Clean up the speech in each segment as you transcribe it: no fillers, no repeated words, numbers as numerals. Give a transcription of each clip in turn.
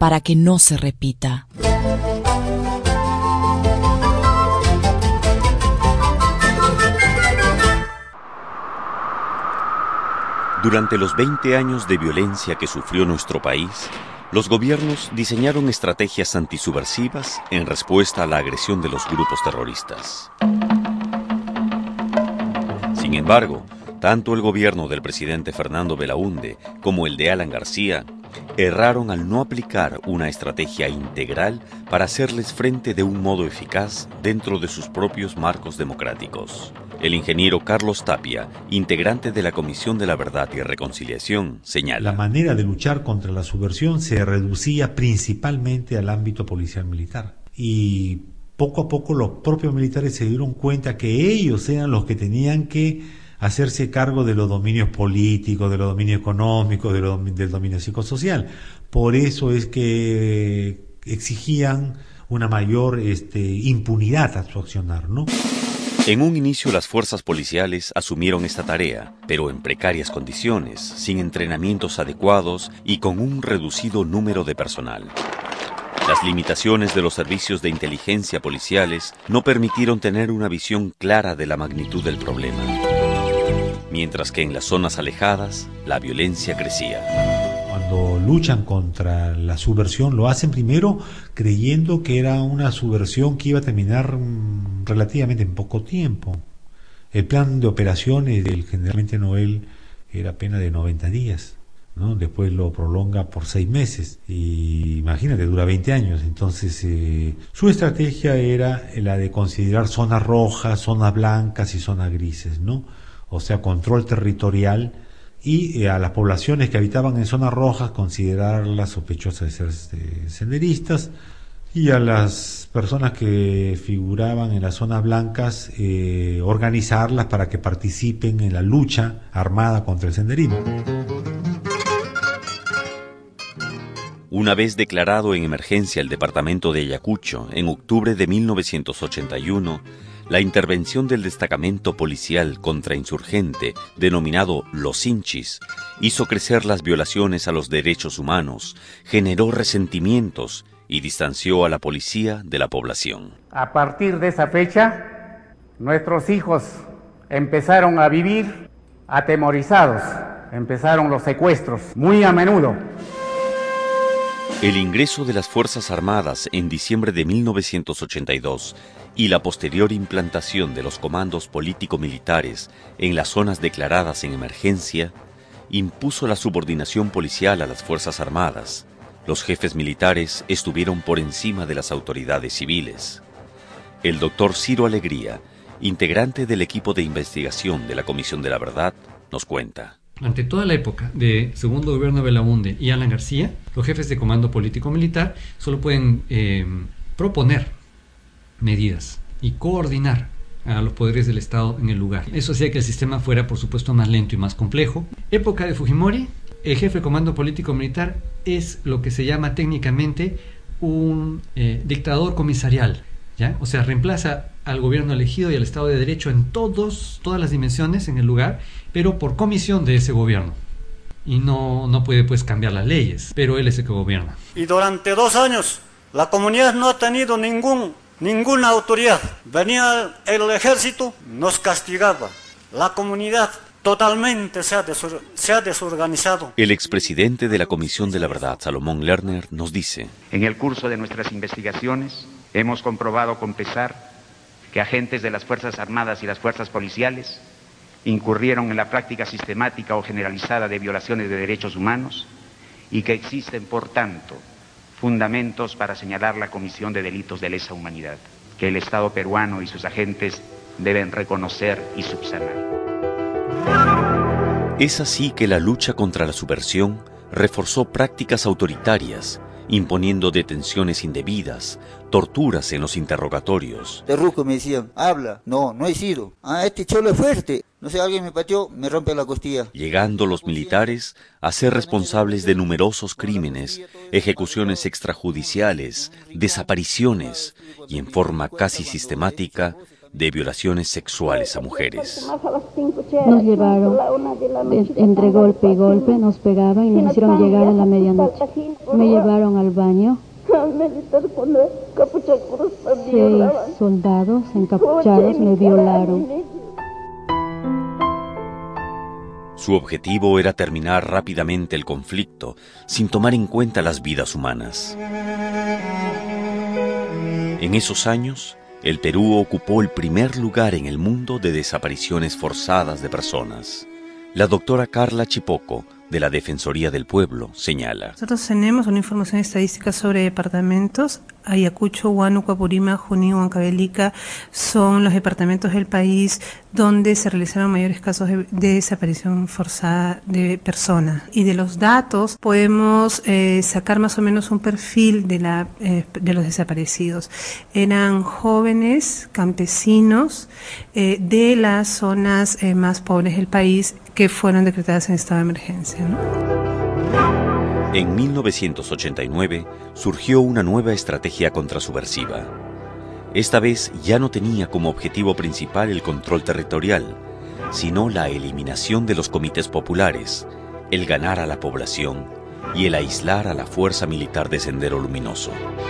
para que no se repita. Durante los 20 años de violencia que sufrió nuestro país, los gobiernos diseñaron estrategias antisubversivas en respuesta a la agresión de los grupos terroristas. Sin embargo, tanto el gobierno del presidente Fernando Belaúnde como el de Alan García erraron al no aplicar una estrategia integral para hacerles frente de un modo eficaz dentro de sus propios marcos democráticos. El ingeniero Carlos Tapia, integrante de la Comisión de la Verdad y Reconciliación, señala: la manera de luchar contra la subversión se reducía principalmente al ámbito policial militar. Y poco a poco los propios militares se dieron cuenta que ellos eran los que tenían que hacerse cargo de los dominios políticos, de los dominios económicos, del dominio psicosocial. Por eso es que exigían una mayor impunidad a su accionar, ¿no? En un inicio las fuerzas policiales asumieron esta tarea, pero en precarias condiciones, sin entrenamientos adecuados y con un reducido número de personal. Las limitaciones de los servicios de inteligencia policiales no permitieron tener una visión clara de la magnitud del problema. Mientras que en las zonas alejadas, la violencia crecía. Cuando luchan contra la subversión, lo hacen primero creyendo que era una subversión que iba a terminar relativamente en poco tiempo. El plan de operaciones del generalmente Noel era apenas de 90 días, ¿no? Después lo prolonga por 6 meses y imagínate, dura 20 años. Entonces su estrategia era la de considerar zonas rojas, zonas blancas y zonas grises, ¿no? O sea, control territorial, y a las poblaciones que habitaban en zonas rojas considerarlas sospechosas de ser senderistas, y a las personas que figuraban en las zonas blancas organizarlas para que participen en la lucha armada contra el senderismo. Una vez declarado en emergencia el departamento de Ayacucho en octubre de 1981, la intervención del destacamento policial contrainsurgente, denominado Los Hinchis, hizo crecer las violaciones a los derechos humanos, generó resentimientos y distanció a la policía de la población. A partir de esa fecha, nuestros hijos empezaron a vivir atemorizados, empezaron los secuestros, muy a menudo. El ingreso de las Fuerzas Armadas en diciembre de 1982 y la posterior implantación de los comandos político-militares en las zonas declaradas en emergencia impuso la subordinación policial a las Fuerzas Armadas. Los jefes militares estuvieron por encima de las autoridades civiles. El doctor Ciro Alegría, integrante del equipo de investigación de la Comisión de la Verdad, nos cuenta. Durante toda la época de segundo gobierno de Belaúnde y Alan García, los jefes de comando político-militar solo pueden proponer medidas y coordinar a los poderes del Estado en el lugar. Eso hacía que el sistema fuera, por supuesto, más lento y más complejo. Época de Fujimori, el jefe de comando político-militar es lo que se llama técnicamente un dictador comisarial, ¿ya? O sea, reemplaza al gobierno elegido y al Estado de Derecho en todas las dimensiones en el lugar, pero por comisión de ese gobierno. Y no puede pues cambiar las leyes, pero él es el que gobierna. Y durante 2 años la comunidad no ha tenido ninguna autoridad. Venía el ejército, nos castigaba. La comunidad totalmente se ha desorganizado. El expresidente de la Comisión de la Verdad, Salomón Lerner, nos dice: en el curso de nuestras investigaciones hemos comprobado con pesar que agentes de las Fuerzas Armadas y las Fuerzas Policiales incurrieron en la práctica sistemática o generalizada de violaciones de derechos humanos y que existen, por tanto, fundamentos para señalar la comisión de delitos de lesa humanidad, que el Estado peruano y sus agentes deben reconocer y subsanar. Es así que la lucha contra la subversión reforzó prácticas autoritarias, imponiendo detenciones indebidas, torturas en los interrogatorios. De ruco me decían, habla, no he sido. Este cholo es fuerte. No sé, alguien me pateó, me rompe la costilla. Llegando los militares a ser responsables de numerosos crímenes, ejecuciones extrajudiciales, desapariciones y en forma casi sistemática, de violaciones sexuales a mujeres. Nos llevaron entre golpe y golpe, nos pegaban y nos hicieron llegar a la medianoche. Me llevaron al baño. 6 soldados encapuchados me violaron. Su objetivo era terminar rápidamente el conflicto, sin tomar en cuenta las vidas humanas. En esos años, el Perú ocupó el primer lugar en el mundo de desapariciones forzadas de personas. La doctora Carla Chipoco, de la Defensoría del Pueblo, señala. Nosotros tenemos una información estadística sobre departamentos. Ayacucho, Huánuco, Apurímac, Junín, Huancavelica son los departamentos del país donde se realizaron mayores casos de desaparición forzada de personas. Y de los datos podemos sacar más o menos un perfil de los desaparecidos. Eran jóvenes, campesinos, de las zonas más pobres del país que fueron decretadas en estado de emergencia, ¿no? En 1989 surgió una nueva estrategia contrasubversiva. Esta vez ya no tenía como objetivo principal el control territorial, sino la eliminación de los comités populares, el ganar a la población y el aislar a la fuerza militar de Sendero Luminoso.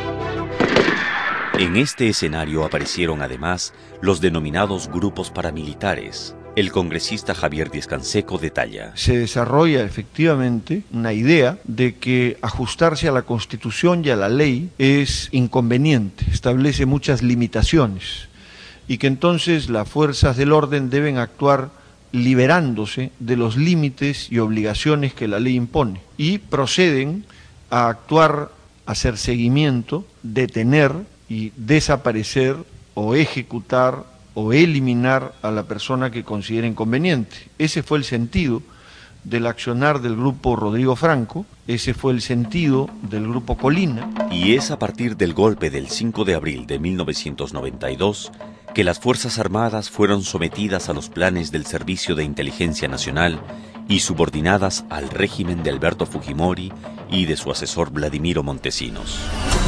En este escenario aparecieron además los denominados grupos paramilitares. El congresista Javier Díez-Canseco detalla. Se desarrolla efectivamente una idea de que ajustarse a la Constitución y a la ley es inconveniente, establece muchas limitaciones y que entonces las fuerzas del orden deben actuar liberándose de los límites y obligaciones que la ley impone y proceden a actuar, a hacer seguimiento, detener y desaparecer o ejecutar o eliminar a la persona que consideren conveniente. Ese fue el sentido del accionar del grupo Rodrigo Franco, ese fue el sentido del grupo Colina. Y es a partir del golpe del 5 de abril de 1992 que las Fuerzas Armadas fueron sometidas a los planes del Servicio de Inteligencia Nacional y subordinadas al régimen de Alberto Fujimori y de su asesor Vladimiro Montesinos.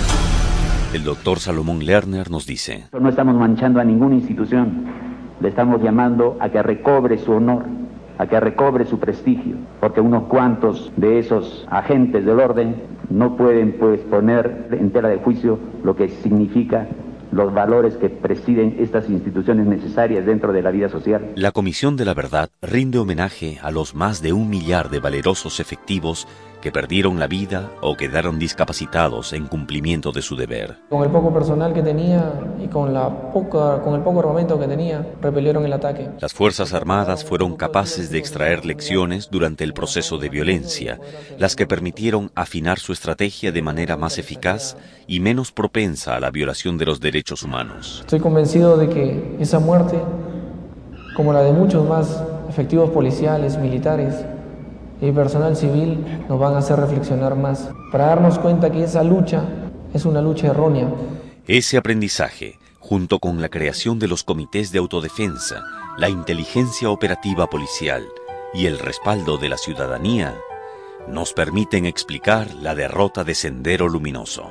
El doctor Salomón Lerner nos dice. No estamos manchando a ninguna institución, le estamos llamando a que recobre su honor, a que recobre su prestigio, porque unos cuantos de esos agentes del orden no pueden pues poner en tela de juicio lo que significa los valores que presiden estas instituciones necesarias dentro de la vida social. La Comisión de la Verdad rinde homenaje a los más de 1 millar de valerosos efectivos que perdieron la vida o quedaron discapacitados en cumplimiento de su deber. Con el poco personal que tenía y con el poco armamento que tenía, repelieron el ataque. Las Fuerzas Armadas fueron capaces de extraer lecciones durante el proceso de violencia, las que permitieron afinar su estrategia de manera más eficaz y menos propensa a la violación de los derechos humanos. Estoy convencido de que esa muerte, como la de muchos más efectivos policiales, militares y personal civil, nos van a hacer reflexionar más, para darnos cuenta que esa lucha es una lucha errónea. Ese aprendizaje, junto con la creación de los comités de autodefensa, la inteligencia operativa policial y el respaldo de la ciudadanía, nos permiten explicar la derrota de Sendero Luminoso.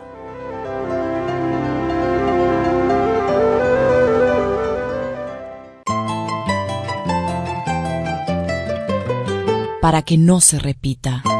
Para que no se repita.